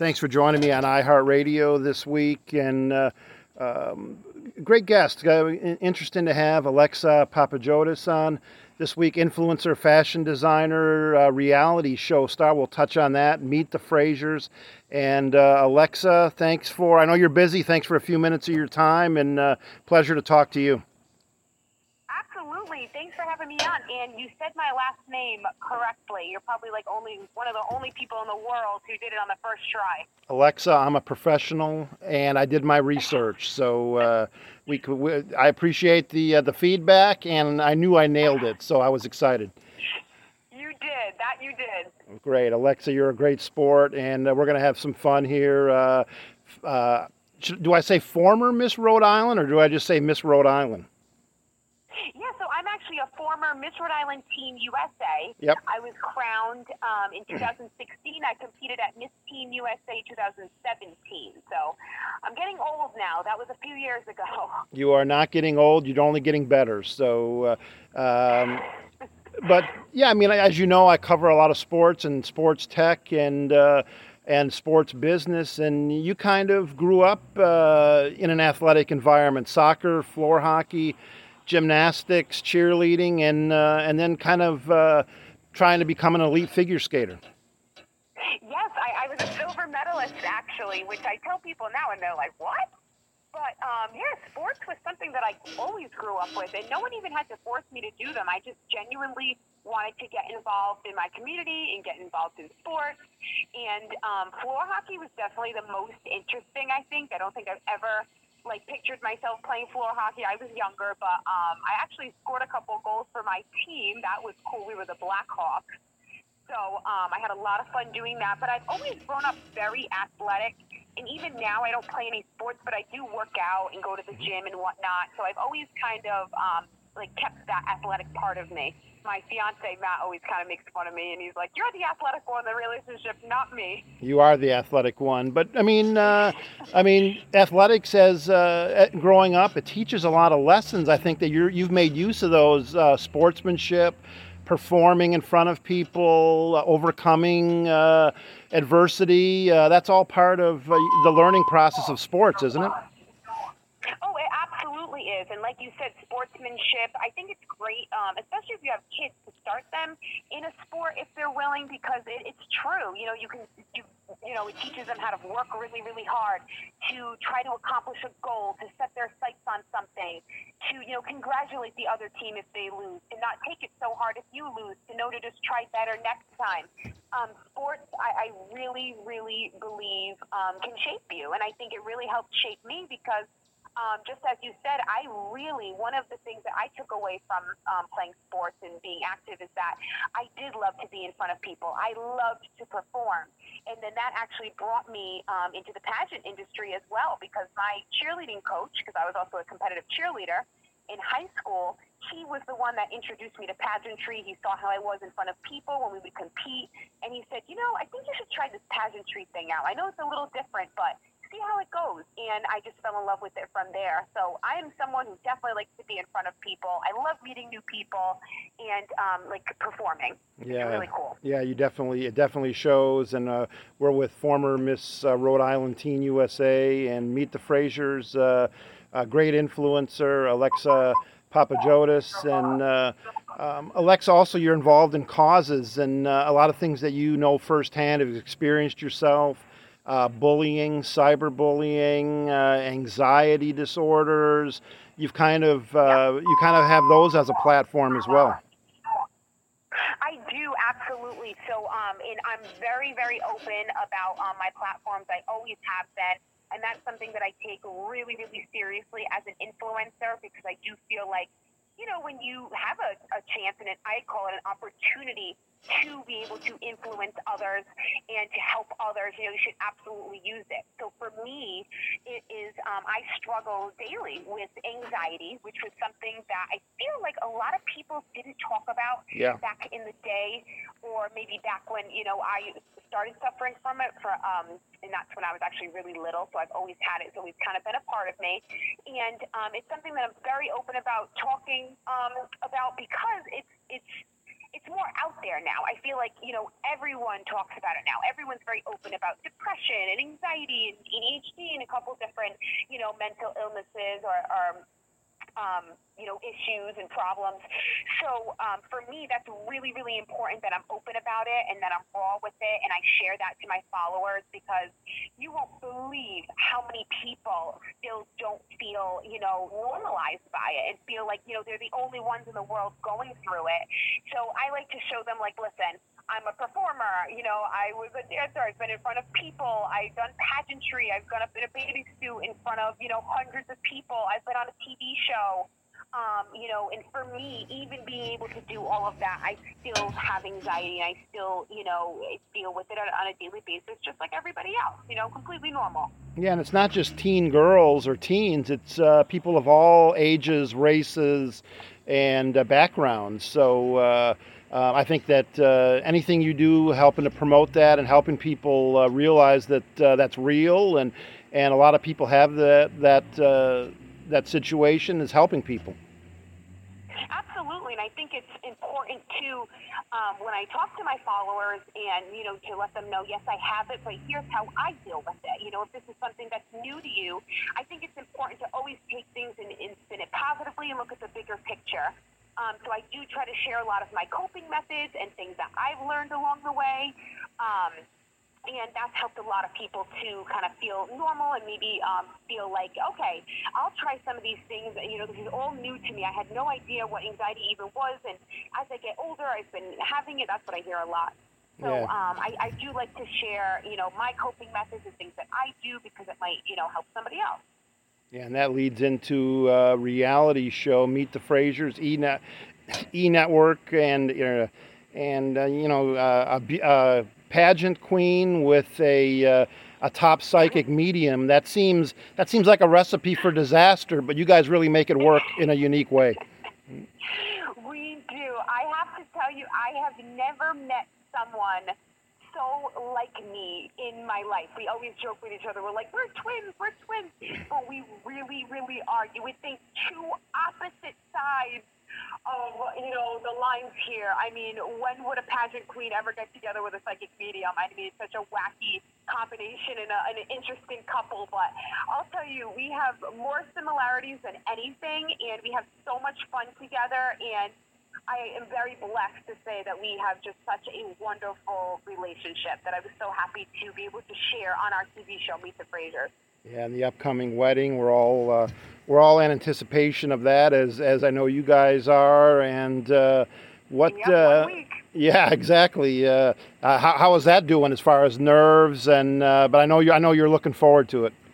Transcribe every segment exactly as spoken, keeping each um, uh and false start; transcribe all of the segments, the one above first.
Thanks for joining me on iHeartRadio this week. And uh, um, great guest. Uh, interesting to have Alexa Papajotis on this week. Influencer, fashion designer, uh, reality show star. We'll touch on that. Meet the Frasers. And uh, Alexa, thanks for, I know you're busy. Thanks for a few minutes of your time, and uh, pleasure to talk to you. Absolutely. Thanks for having me on. And you said my last name correctly. You're probably like only one of the only people in the world who did it on the first try. Alexa, I'm a professional, and I did my research. So uh, we, could, we I appreciate the uh, the feedback, and I knew I nailed it, so I was excited. You did. That you did. Great. Alexa, you're a great sport, and uh, we're going to have some fun here. Uh, uh, do I say former Miss Rhode Island, or do I just say Miss Rhode Island? Yeah, so I'm actually a former Miss Rhode Island Team U S A. Yep. I was crowned um, in two thousand sixteen. I competed at Miss Team U S A two thousand seventeen. So I'm getting old now. That was a few years ago. You are not getting old. You're only getting better. So, uh, um, but yeah, I mean, as you know, I cover a lot of sports and sports tech and uh, and sports business. And you kind of grew up uh, in an athletic environment: soccer, floor hockey, gymnastics, cheerleading, and uh, and then kind of uh, trying to become an elite figure skater. Yes, I, I was a silver medalist, actually, which I tell people now, and they're like, what? But, um, yeah, sports was something that I always grew up with, and no one even had to force me to do them. I just genuinely wanted to get involved in my community and get involved in sports. And um, floor hockey was definitely the most interesting, I think. I don't think I've ever like pictured myself playing floor hockey. I was younger, but um, I actually scored a couple goals for my team. That was cool. We were the Blackhawks. So um, I had a lot of fun doing that. But I've always grown up very athletic. And even now I don't play any sports, but I do work out and go to the gym and whatnot. So I've always kind of um, like kept that athletic part of me. My fiance, Matt, always kind of makes fun of me, and he's like, you're the athletic one in the relationship, not me. You are the athletic one. But, I mean, uh, I mean, athletics as uh, growing up, it teaches a lot of lessons. I think that you're, you've made use of those, uh, sportsmanship, performing in front of people, uh, overcoming uh, adversity. Uh, that's all part of uh, the learning process of sports, isn't it? Oh, it absolutely is. And like you said, sportsmanship, I think it's great, um, especially if you have kids, to start them in a sport if they're willing, because it, it's true. You know, you can, you, you know, it teaches them how to work really, really hard, to try to accomplish a goal, to set their sights on something, to, you know, congratulate the other team if they lose, to not take it so hard if you lose, to know to just try better next time. Um, sports, I, I really, really believe um, can shape you. And I think it really helped shape me because Um, just as you said, I really, one of the things that I took away from um, playing sports and being active is that I did love to be in front of people. I loved to perform. And then that actually brought me um, into the pageant industry as well, because my cheerleading coach, because I was also a competitive cheerleader in high school, he was the one that introduced me to pageantry. He saw how I was in front of people when we would compete. And he said, you know, I think you should try this pageantry thing out. I know it's a little different, but see how it goes. And I just fell in love with it from there. So I am someone who definitely likes to be in front of people. I love meeting new people and um, like performing. Yeah, it's really cool. Yeah, you definitely, it definitely shows. And uh, we're with former Miss uh, Rhode Island Teen U S A and Meet the Frasers, uh, a great influencer, Alexa Papajotis. And uh, um, Alexa, also you're involved in causes and uh, a lot of things that you know firsthand, have experienced yourself. Uh, bullying, cyberbullying, uh, anxiety disorders. You've kind of uh, you kind of have those as a platform as well. I do, absolutely. So, um, and I'm very, very open about um, my platforms. I always have been, and that's something that I take really, really seriously as an influencer, because I do feel like, you know, when you have a, a chance, and it, I call it an opportunity to be able to influence others and to help others, you know, you should absolutely use it. So for me, it is, um, I struggle daily with anxiety, which was something that I feel like a lot of people didn't talk about yeah. back in the day, or maybe back when, you know, I started suffering from it, for, um, and that's when I was actually really little, so I've always had it, so it's kind of been a part of me. And um, it's something that I'm very open about talking um, about, because it's, it's, it's it's more out there now. I feel like, you know, everyone talks about it now. Everyone's very open about depression and anxiety and A D H D and a couple different, you know, mental illnesses or, or um, you know, issues and problems. So um, for me, that's really, really important that I'm open about it and that I'm raw with it, and I share that to my followers, because you won't believe how many people still don't feel, you know, normalized by it and feel like, you know, they're the only ones in the world going through it. So I like to show them, like, listen, I'm a performer, you know, I was a dancer, I've been in front of people, I've done pageantry, I've gone up in a bathing suit in front of, you know, hundreds of people, I've been on a T V show, um, you know, and for me, even being able to do all of that, I still have anxiety, and I still, you know, deal with it on, on a daily basis, just like everybody else, you know, completely normal. Yeah, and it's not just teen girls or teens, it's uh, people of all ages, races, and uh, backgrounds. So uh, uh, I think that uh, anything you do helping to promote that and helping people uh, realize that uh, that's real, and, and a lot of people have that, that, uh, that situation, is helping people. Absolutely, and I think it's important too, um, when I talk to my followers and, you know, to let them know, yes, I have it, but here's how I deal with it. You know, if this is something that's new to you, I think it's important to always take things and, and spin it positively and look at the bigger picture. Um, so I do try to share a lot of my coping methods and things that I've learned along the way. Um, And that's helped a lot of people to kind of feel normal and maybe um, feel like, okay, I'll try some of these things. You know, this is all new to me. I had no idea what anxiety even was. And as I get older, I've been having it. That's what I hear a lot. So Yeah. um, I, I do like to share, you know, my coping methods and things that I do, because it might, you know, help somebody else. Yeah, and that leads into a reality show, Meet the Frasers, E-Net, E-Network, and, you know, and uh, you know, uh, a, a pageant queen with a uh, a top psychic medium. That seems that seems like a recipe for disaster, but you guys really make it work in a unique way. We do. I have to tell you, I have never met someone so like me in my life. We always joke with each other. We're like, we're twins, we're twins. But we really, really are. You would think two opposite sides of, you know, the lines here. I mean, when would a pageant queen ever get together with a psychic medium? I mean, it's such a wacky combination and, a, and an interesting couple. But I'll tell you, we have more similarities than anything, and we have so much fun together. And I am very blessed to say that we have just such a wonderful relationship that I was so happy to be able to share on our T V show, Meet the Frasers. Yeah, and the upcoming wedding, we're all uh, we're all in anticipation of that, as as I know you guys are. And uh, what? Yep, uh, one week. Yeah, exactly. Uh, uh, how how is that doing as far as nerves? And uh, but I know you I know you're looking forward to it.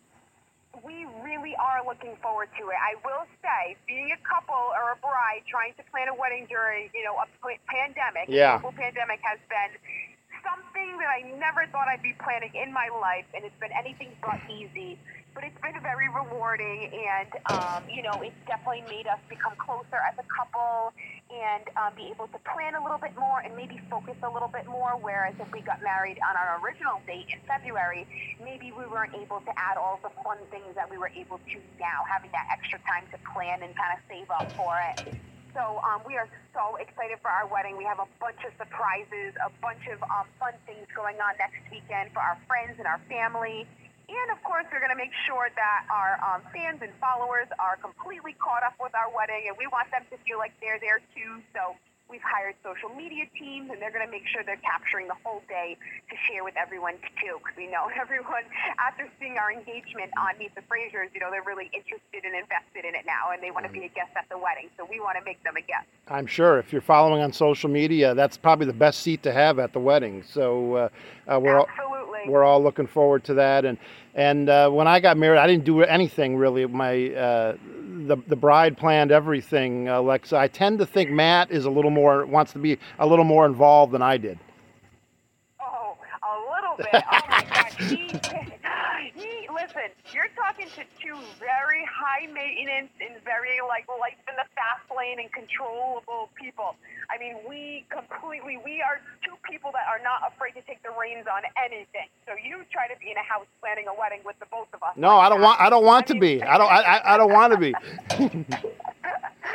We really are looking forward to it. I will say, being a couple or a bride trying to plan a wedding during, you know, a p- pandemic, Yeah. a global pandemic, has been something that I never thought I'd be planning in my life, and it's been anything but easy. But it's been very rewarding, and, um, you know, it's definitely made us become closer as a couple and um, be able to plan a little bit more and maybe focus a little bit more, whereas if we got married on our original date in February, maybe we weren't able to add all the fun things that we were able to now, having that extra time to plan and kind of save up for it. So um, we are so excited for our wedding. We have a bunch of surprises, a bunch of um, fun things going on next weekend for our friends and our family. And, of course, we're going to make sure that our um, fans and followers are completely caught up with our wedding, and we want them to feel like they're there, too. So we've hired social media teams, and they're going to make sure they're capturing the whole day to share with everyone, too, because we know everyone, after seeing our engagement on Meet the Frasers, you know, they're really interested and invested in it now, and they want to be a guest at the wedding. So we want to make them a guest. I'm sure if you're following on social media, that's probably the best seat to have at the wedding. So uh, uh, we're all, Absolutely. we're all looking forward to that. And and uh, when I got married, I didn't do anything really. My uh, the the bride planned everything, Alexa. I tend to think Matt is a little more wants to be a little more involved than I did. Oh, a little bit. Oh my gosh. He, he, listen, you're talking to two very high maintenance and very like life in the fast lane and controllable people. I mean, we completely, we are two people that are not afraid to take the reins on anything. So you try to be in a house planning a wedding with the both of us. No, like I don't that. want. I don't want I to mean, be. I don't. I, I don't want to be. I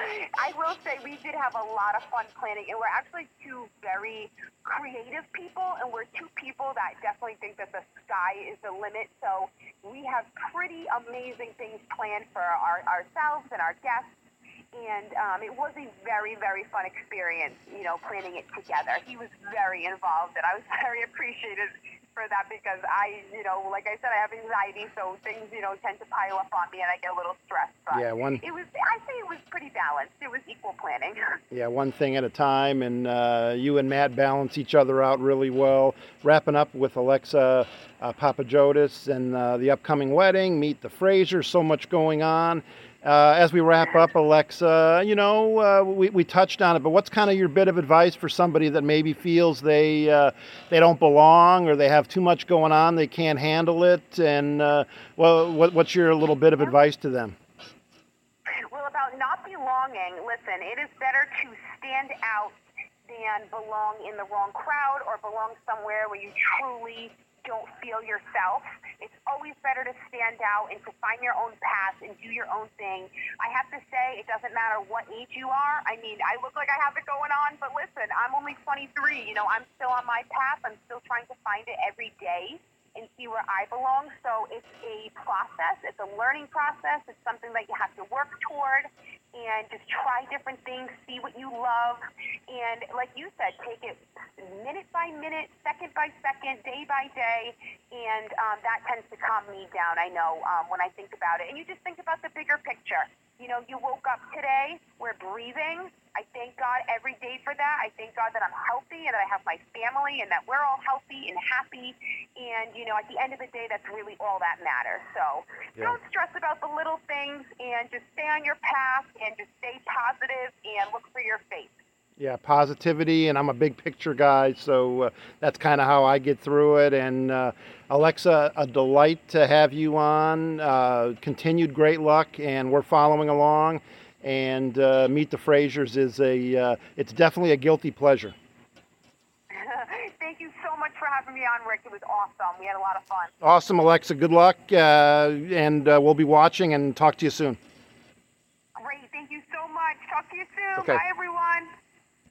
I will say we did have a lot of fun planning, and we're actually two very creative people, and we're two people that definitely think that the sky is the limit. So we have pretty amazing things planned for our, ourselves and our guests. And um, it was a very, very fun experience, you know, planning it together. He was very involved, and I was very appreciative for that because I, you know, like I said, I have anxiety, so things, you know, tend to pile up on me, and I get a little stressed. But yeah, one. It was, I think it was pretty balanced. It was equal planning. Yeah, one thing at a time, and uh, you and Matt balance each other out really well. Wrapping up with Alexa uh, Papajotis and uh, the upcoming wedding, Meet the Frasers, so much going on. Uh, as we wrap up, Alexa, you know, uh, we, we touched on it, but what's kind of your bit of advice for somebody that maybe feels they uh, they don't belong or they have too much going on, they can't handle it, and uh, well, what, what's your little bit of advice to them? Well, about not belonging, listen, it is better to stand out than belong in the wrong crowd or belong somewhere where you truly don't feel yourself. It's always better to stand out and to find your own path and do your own thing. I have to say, it doesn't matter what age you are. I mean, I look like I have it going on, but listen, I'm only twenty-three. You know, I'm still on my path. I'm still trying to find it every day and see where I belong. So it's a process. It's a learning process. It's something that you have to work toward and just try different things, see what you love. And like you said, take it minute by minute, second by second, day by day. And um, that tends to calm me down, I know, um, when I think about it. And you just think about the bigger picture. You know, you woke up today, we're breathing. I thank God every day for that. I thank God that I'm healthy and that I have my family and that we're all healthy and happy. And, you know, at the end of the day, that's really all that matters. So yeah. Don't stress about the little things and just stay on your path and just stay positive and look for your faith. Yeah, positivity, and I'm a big picture guy, so uh, that's kind of how I get through it. And uh, Alexa, a delight to have you on. Uh, continued great luck, and we're following along. And uh, Meet the Frasers is a, uh, it's definitely a guilty pleasure. Thank you so much for having me on, Rick. It was awesome. We had a lot of fun. Awesome, Alexa. Good luck, uh, and uh, we'll be watching and talk to you soon. Great. Thank you so much. Talk to you soon. Okay. Bye, everyone.